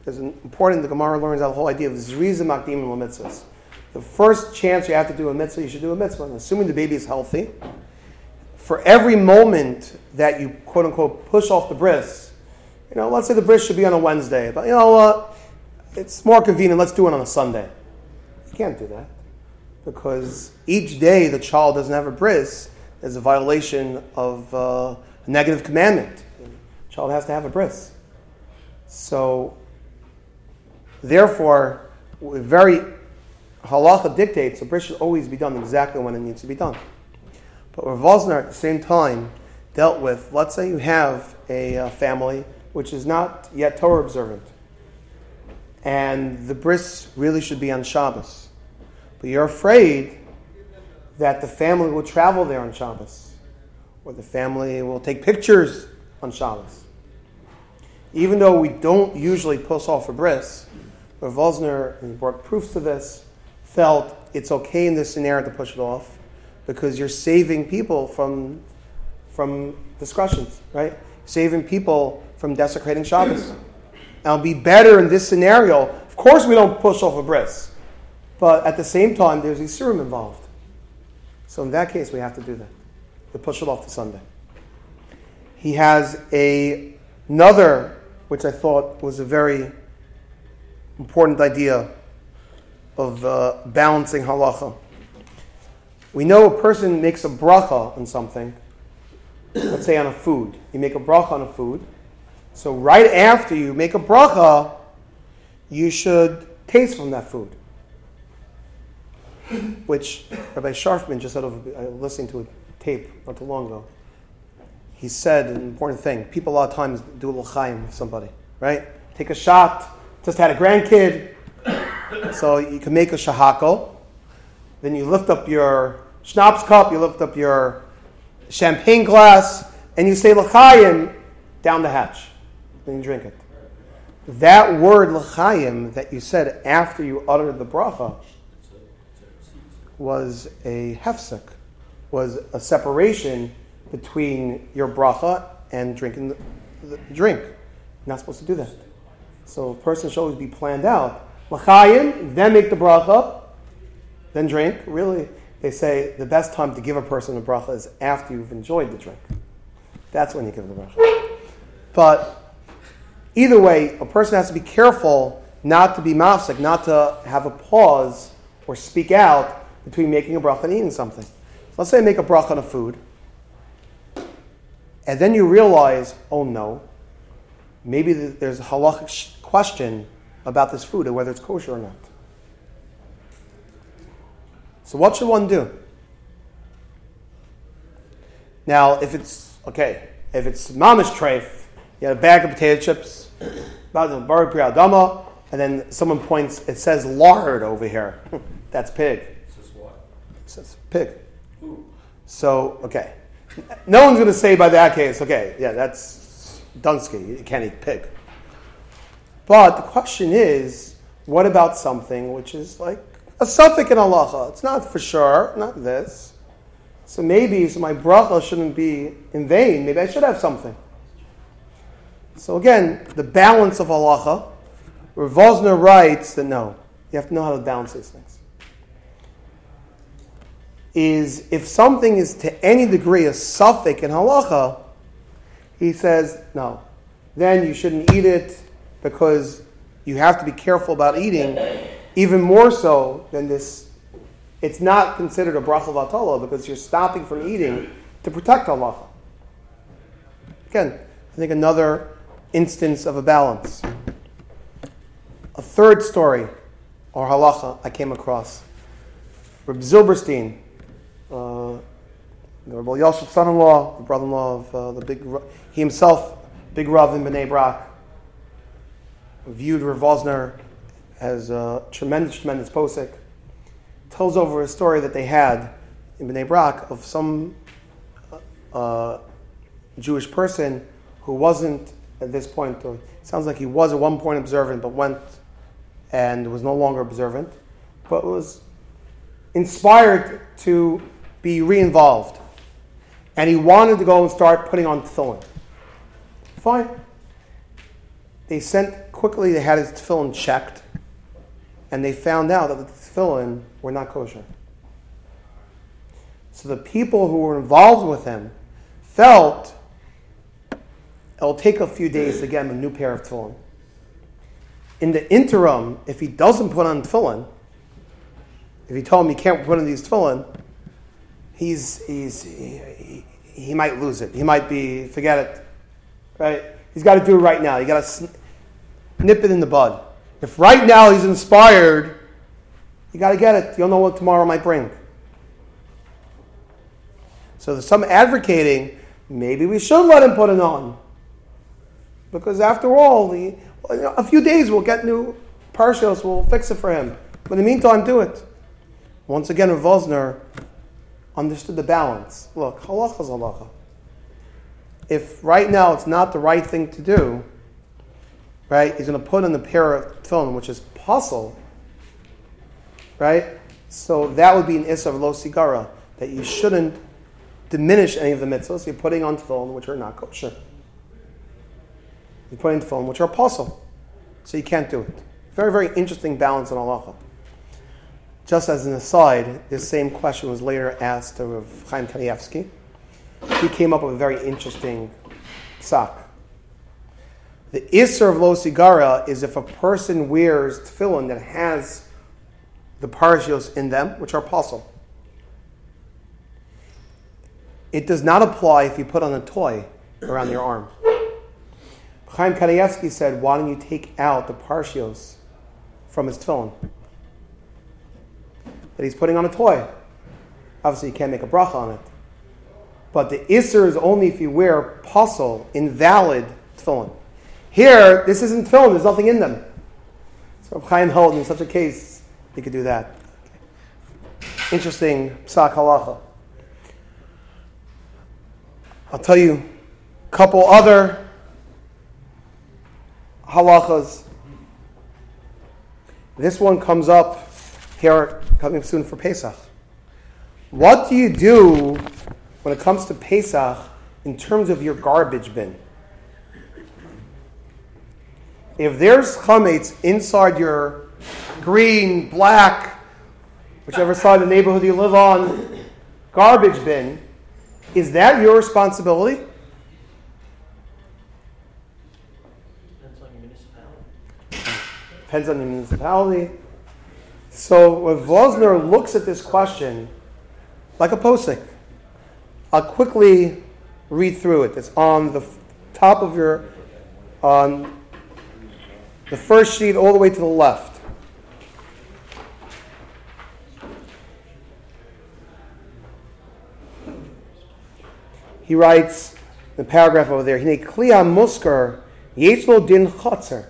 there's an important, the Gemara learns out the whole idea of Zriza Makdim and Mitzvahs. The first chance you have to do a mitzvah, you should do a mitzvah. And assuming the baby is healthy, for every moment that you, quote unquote, push off the bris, you know, let's say the bris should be on a Wednesday, but you know what, it's more convenient, let's do it on a Sunday. You can't do that. Because each day the child doesn't have a bris is a violation of uh, a negative commandment. The child has to have a bris. So, therefore, very halacha dictates the bris should always be done exactly when it needs to be done. But Rav Wosner at the same time dealt with, let's say you have a uh, family which is not yet Torah observant, and the bris really should be on Shabbos. But you're afraid that the family will travel there on Shabbos, or the family will take pictures on Shabbos. Even though we don't usually push off a bris, Rav Wosner, and he brought proofs to this, felt it's okay in this scenario to push it off because you're saving people from, from discussions, right? Saving people from desecrating Shabbos. And it'll be better in this scenario. Of course we don't push off a bris. But at the same time, there's Yisurim involved. So in that case, we have to do that. We push it off to Sunday. He has a, another, which I thought was a very important idea of uh, balancing halacha. We know a person makes a bracha on something, let's say on a food. You make a bracha on a food. So right after you make a bracha, you should taste from that food. Which Rabbi Sharfman just said, of, uh, listening to a tape not too long ago, he said an important thing. People a lot of times do a l'chaim with somebody, right? Take a shot, just had a grandkid, so you can make a shahako. Then you lift up your schnapps cup, you lift up your champagne glass, and you say l'chaim down the hatch. Then you drink it. That word l'chaim that you said after you uttered the bracha was a hefsek, was a separation between your bracha and drinking the, the drink. You're not supposed to do that. So a person should always be planned out. L'chaim, then make the bracha, then drink. Really, they say the best time to give a person a bracha is after you've enjoyed the drink. That's when you give the bracha. But either way, a person has to be careful not to be mafsek, not to have a pause or speak out between making a bracha and eating something. Let's say I make a bracha on a food, and then you realize, oh no, maybe there's a halachic question about this food and whether it's kosher or not. So what should one do? Now, if it's, okay, if it's mamish treif, you have a bag of potato chips, about the bar priyadama, and then someone points, it says lard over here. That's pig. It says pig. Ooh. So, okay. No one's going to say by that case, okay, yeah, that's Dunsky. You can't eat pig. But the question is, what about something which is like a suffix in halacha? It's not for sure, not this. So maybe so my bracha shouldn't be in vain. Maybe I should have something. So again, the balance of halacha. Rav Wosner writes that no, you have to know how to balance these things. Is if something is to any degree a suffix in halacha, he says no. Then you shouldn't eat it because you have to be careful about eating. Even more so than this, it's not considered a bracha v'atala because you're stopping from eating to protect halacha. Again, I think another instance of a balance. A third story or halacha I came across. Reb Zilberstein, uh, the Rebbe Yosef's son-in-law, the brother-in-law of uh, the big, he himself, big Rav in Bnei Brak, viewed Rav Wosner as a tremendous, tremendous posek. Tells over a story that they had in Bnei Brak of some uh, Jewish person who wasn't at this point, or it sounds like he was at one point observant, but went and was no longer observant, but was inspired to be re-involved. And he wanted to go and start putting on tefillin. Fine. they sent quickly, they had his tefillin checked, and they found out that the tefillin were not kosher. So the people who were involved with him felt it'll take a few days to get him a new pair of tefillin. In the interim, if he doesn't put on tefillin, if he told him he can't put on these tefillin, he's he's he, he might lose it. He might be forget it, right? He's got to do it right now. You got to sn- nip it in the bud. If right now he's inspired, you got to get it. You don't know what tomorrow might bring. So there's some advocating, maybe we should let him put it on. Because after all, the, a few days we'll get new partials, we'll fix it for him. But in the meantime, do it. Once again, Rav Wosner understood the balance. Look, halacha is halacha. If right now it's not the right thing to do, right, he's going to put on the pair of tefillin, which is puzzle, right? So that would be an issa of lo sigara, that you shouldn't diminish any of the mitzvahs. You're putting on tefillin which are not kosher. You're putting tefillin which are puzzle. So you can't do it. Very, very interesting balance in halacha. Just as an aside, this same question was later asked to Rav Chaim Kanievsky. He came up with a very interesting psak. The isser of lo sigara is if a person wears tefillin that has the parshios in them, which are puzzle. It does not apply if you put on a toy around your arm. Chaim Kanievsky said, why don't you take out the parshios from his tefillin? That he's putting on a toy. Obviously, you can't make a bracha on it. But the isser is only if you wear puzzle, invalid tefillin. Here, this isn't tefillin, there's nothing in them. So Chaim held in such a case, you could do that. Interesting psak halacha. I'll tell you a couple other halachas. This one comes up here, coming soon for Pesach. What do you do when it comes to Pesach in terms of your garbage bin? If there's chametz inside your green, black, whichever side of the neighborhood you live on, garbage bin, is that your responsibility? Depends on your municipality. Depends on the municipality. So Rav Wosner looks at this question like a posik. I'll quickly read through it. It's on the top of your, on the first sheet all the way to the left. He writes, the paragraph over there, Hinei kli hamuskar yesh lo din chotzer.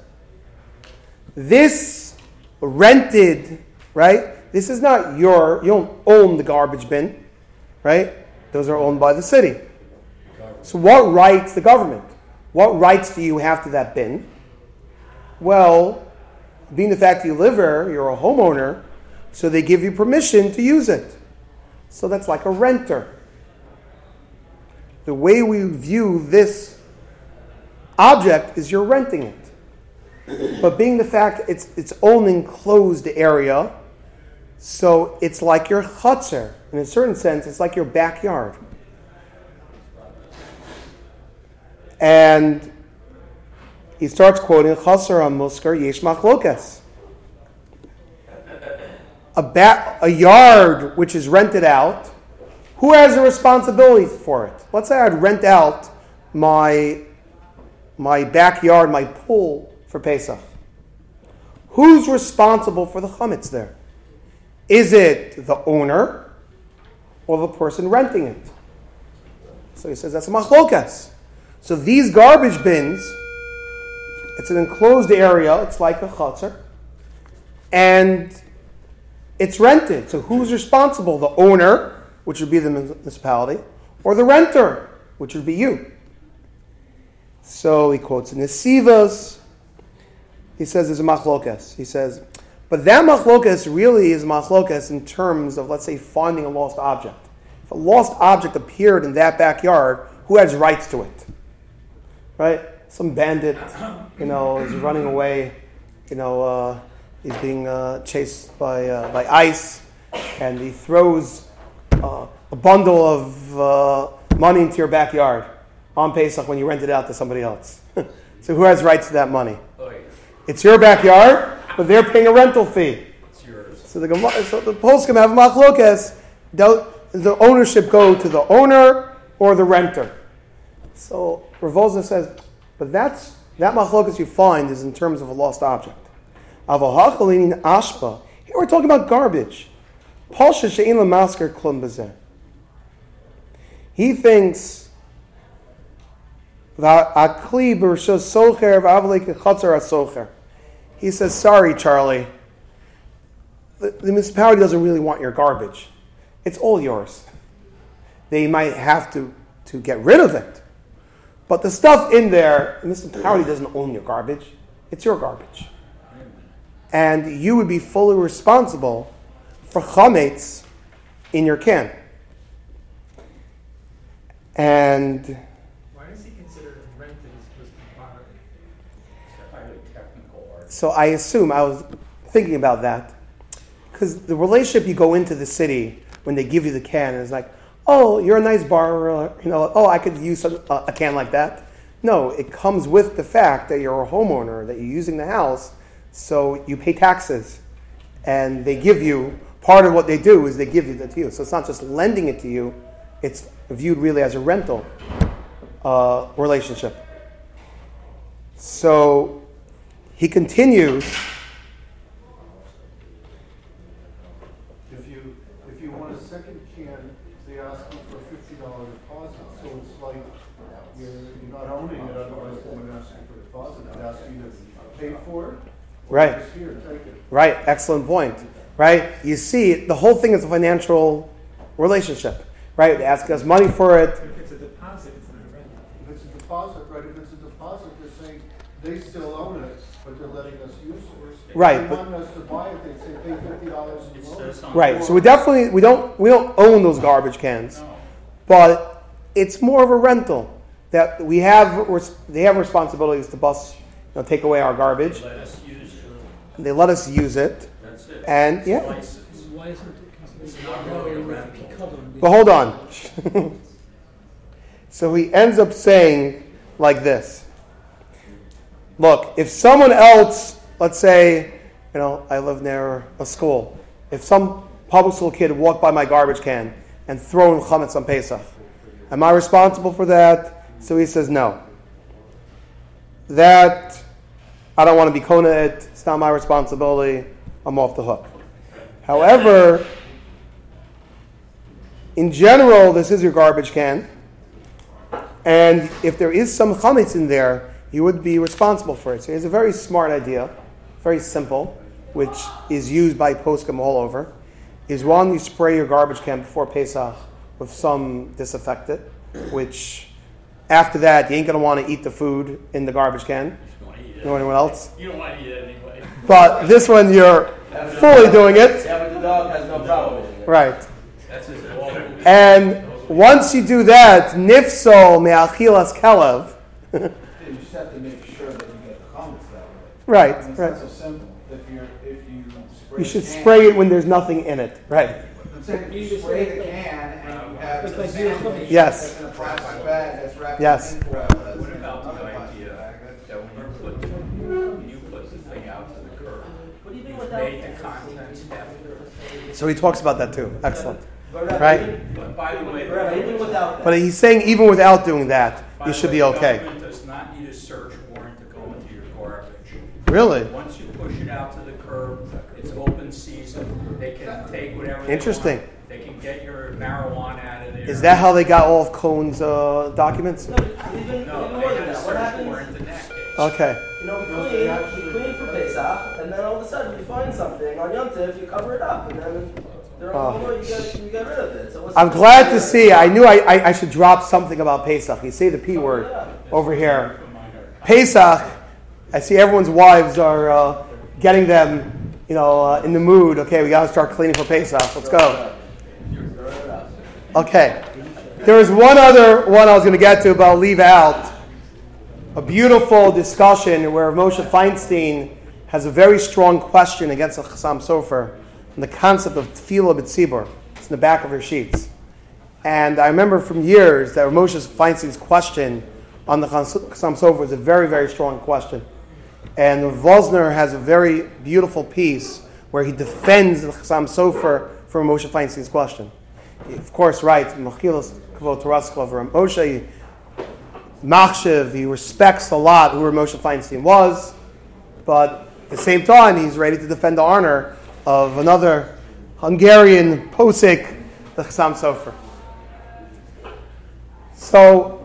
This rented, right? This is not your, you don't own the garbage bin, right? Those are owned by the city. So what rights, the government, what rights do you have to that bin? Well, being the fact that you live there, you're a homeowner, so they give you permission to use it. So that's like a renter. The way we view this object is you're renting it. But being the fact it's its own enclosed area, so it's like your chutzner. In a certain sense, it's like your backyard. And he starts quoting, Chaser HaMuskar Yesh Machlokes. A, ba- a yard which is rented out, who has a responsibility for it? Let's say I'd rent out my, my backyard, my pool for Pesach. Who's responsible for the chametz there? Is it the owner or the person renting it? So he says that's a machlokas. So these garbage bins, it's an enclosed area, it's like a chutzner, and it's rented. So who's responsible? The owner, which would be the municipality, or the renter, which would be you. So he quotes in the Sivas, he says there's a machlokas. He says, but that machlokas really is machlokas in terms of, let's say, finding a lost object. a lost object appeared in that backyard, who has rights to it? Right? some bandit, you know, is running away, you know, uh, he's being uh, chased by uh, by ice, and he throws uh, a bundle of uh, money into your backyard on Pesach when you rent it out to somebody else. So who has rights to that money? It's your backyard, but they're paying a rental fee. It's yours. So the so the poskim have machlokes. Does the ownership go to the owner or the renter? So Rav Wosner says, but that's that machlokes you find is in terms of a lost object. Avahachalinin ashpa. Here we're talking about garbage. Pasha she'in lemasker klum bezeh. He thinks va'akli b'rishos socher v'avlei kechatzar hasocher. He says, sorry, Charlie. The, the municipality doesn't really want your garbage. It's all yours. They might have to, to get rid of it. But the stuff in there, the municipality doesn't own your garbage. It's your garbage. And you would be fully responsible for chametz in your can. And why is he considered rented as opposed to property? So I assume, I was thinking about that, because the relationship you go into the city when they give you the can is like, oh, you're a nice bar, you know, oh, I could use a, a can like that. No, it comes with the fact that you're a homeowner, that you're using the house, so you pay taxes, and they give you, part of what they do is they give you that to you. So it's not just lending it to you, it's viewed really as a rental uh, relationship. So he continues. If you if you want a second can, they ask you for a fifty dollar deposit. So it's like you're you're not owning it. Otherwise, they would ask you for a deposit. They ask you to pay for it. Right. Just here, take it. Right. Excellent point. Right. You see, the whole thing is a financial relationship. Right. They ask us money for it. If it's a deposit, it's not a rental. If it's a deposit, right? If it's a deposit, they're saying they still own it, but they're letting us use it. Right, If but- they want us to buy it, they say pay fifty dollars and you own it. Right. So we definitely we don't we don't own those garbage cans, No. but it's more of a rental that we have. They have responsibilities to bus, you know, take away our garbage. Let us use it. And they let us use it, That's it. and yeah. License. Why isn't it considered It's not really a rental. But hold on. So he ends up saying like this. Look, if someone else, let's say, you know, I live near a school. If some public school kid walked by my garbage can and thrown chametz on Pesach, am I responsible for that? So he says no. That, I don't want to be kona it. It's not my responsibility. I'm off the hook. However, in general, this is your garbage can. And if there is some chametz in there, you would be responsible for it. So it's a very smart idea, very simple, which is used by poskim all over, is one, you spray your garbage can before Pesach with some disinfectant, which after that, you ain't going to want to eat the food in the garbage can. You don't want to eat it. No anyone else? You don't want to eat it anyway. But this one, you're fully doing it. Yeah, but the dog has no problem with it. Right. That's his fault. And once you do that, nifsol me'achilas kelev. You just have to make sure that you get the comments that way. Right, It's right. not so simple. If you're, if you spray You should the can- spray it when there's nothing in it. Right. I'm saying if you spray the can and you have It's the like sandwich Yes. that's in a plastic bag that's wrapped Yes. in foil. that's What in about another the plastic idea bag, that's- that when you put, when you put the thing out to the curb, What do you mean you've without made the contents heavier? So he talks about that too. Excellent. But Right. But by the way, Rabbi, even without that. But he's saying even without doing that, by you the should way, be the okay. government does not need a search warrant to go into your garbage. Really? Once you push it out to the curb, it's open season. They can take whatever they Interesting. want. They can get your marijuana out of there. Is that how they got all of Cohen's uh, documents? No, even, even No, more they than had a that. What search happens? warrant in that case. Okay. You know, we clean, we clean for Pesach, and then all of a sudden you find something on Yom Tov, you cover it up, and then they're all, Oh. oh. you, get, you get rid of it. So what's I'm the- glad to see. I knew I, I, I should drop something about Pesach. You say the P word over here. Pesach, I see everyone's wives are uh, getting them, you know, uh, in the mood. Okay, we got to start cleaning for Pesach. Let's go. Okay. There was one other one I was going to get to, but I'll leave out. a beautiful discussion where Moshe Feinstein has a very strong question against the Chassam Sofer on the concept of Tefillah B'tzibur. It's in the back of your sheets. And I remember from years that Moshe Feinstein's question on the Chassam Sofer was a very, very strong question. And Wozner has a very beautiful piece where he defends the Chassam Sofer for Moshe Feinstein's question. He, of course, writes, Mechilas Kavod Taraskov for Moshe Machshev, he respects a lot who Moshe Feinstein was, but at the same time, he's ready to defend the honor of another Hungarian posik, the Chassam Sofer. So,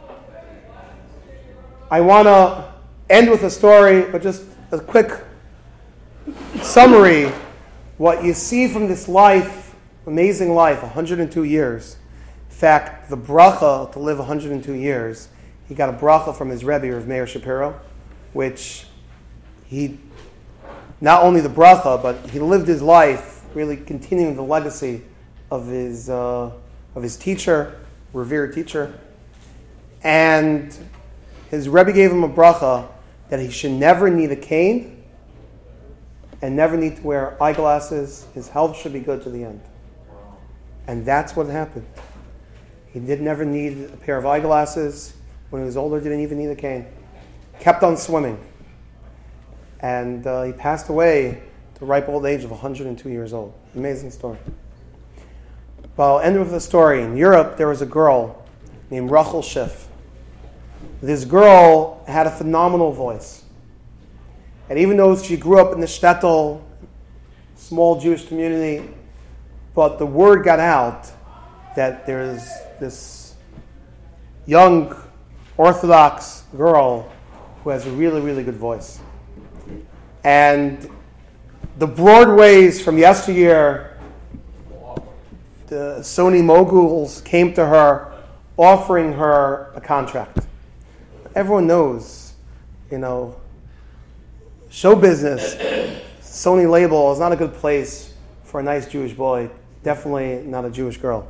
I want to end with a story, but just a quick summary. What you see from this life, amazing life, one hundred two years. In fact, the bracha to live one hundred two years, he got a bracha from his Rebbe, Rav Meir Shapiro, which he, not only the bracha, but he lived his life really continuing the legacy of his uh, of his teacher, revered teacher. And his Rebbe gave him a bracha that he should never need a cane and never need to wear eyeglasses. His health should be good to the end. And that's what happened. He did never need a pair of eyeglasses. When he was older, didn't even need a cane. Kept on swimming. And uh, he passed away at the ripe old age of one hundred two years old. Amazing story. Well, I'll end with a story. In Europe, there was a girl named Rachel Schiff. This girl had a phenomenal voice. And even though she grew up in the shtetl, small Jewish community, but the word got out that there's this young Orthodox girl who has a really, really good voice. And the Broadways from yesteryear, the Sony moguls came to her offering her a contract. Everyone knows, you know, show business, Sony label is not a good place for a nice Jewish boy. Definitely not a Jewish girl.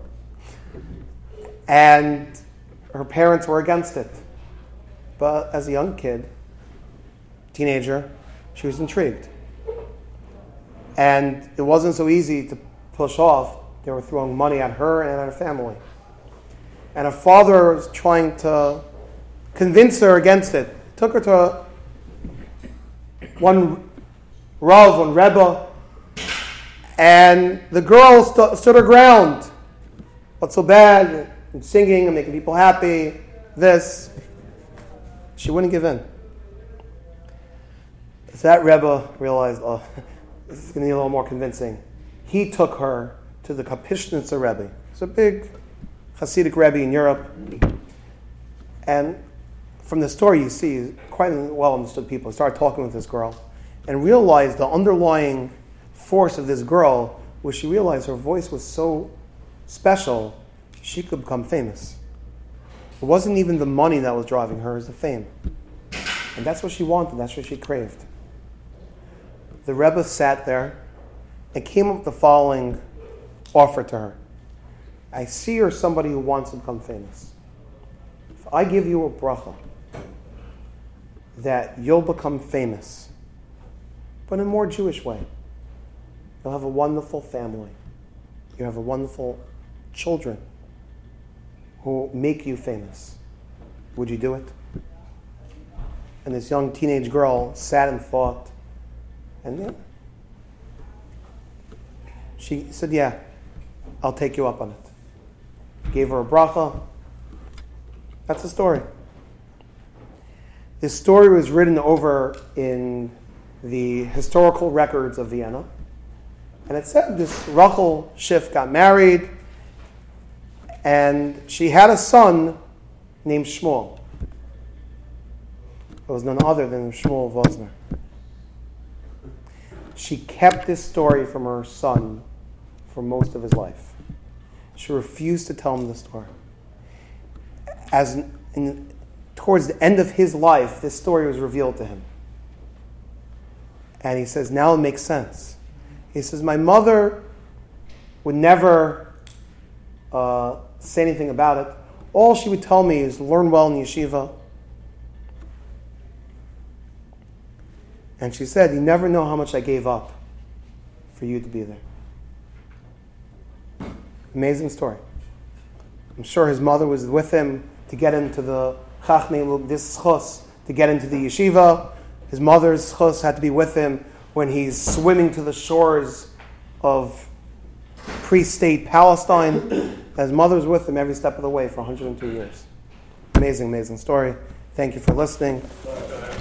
And her parents were against it. But as a young kid, teenager, she was intrigued. And it wasn't so easy to push off. They were throwing money at her and at her family. And her father was trying to convince her against it. Took her to one Rav, one Rebbe, and the girl st- stood her ground. What's so bad? And singing and making people happy. This. She wouldn't give in. So that Rebbe realized, oh, this is going to be a little more convincing. He took her to the Kapishnitzer Rebbe. It's a big Hasidic Rebbe in Europe. And from the story you see, quite well understood people started talking with this girl and realized the underlying force of this girl was she realized her voice was so special, she could become famous. It wasn't even the money that was driving her, it was the fame. And that's what she wanted, that's what she craved. The Rebbe sat there and came up with the following offer to her. I see you're somebody who wants to become famous. If I give you a bracha that you'll become famous, but in a more Jewish way, you'll have a wonderful family. You have a wonderful children who make you famous. Would you do it? And this young teenage girl sat and thought, and yeah, she said, yeah, I'll take you up on it. Gave her a bracha. That's the story. This story was written over in the historical records of Vienna. And it said this Rachel Schiff got married, and she had a son named Shmuel. It was none other than Shmuel Wozner. She kept this story from her son for most of his life. She refused to tell him the story. As in, towards the end of his life, this story was revealed to him. And he says, now it makes sense. He says, my mother would never uh, say anything about it. All she would tell me is learn well in yeshiva And she said, you never know how much I gave up for you to be there. Amazing story. I'm sure his mother was with him to get into the Chachmei, this chus, to get into the yeshiva. His mother's chus had to be with him when he's swimming to the shores of pre-state Palestine. His mother was with him every step of the way for one hundred two years. Amazing, amazing story. Thank you for listening.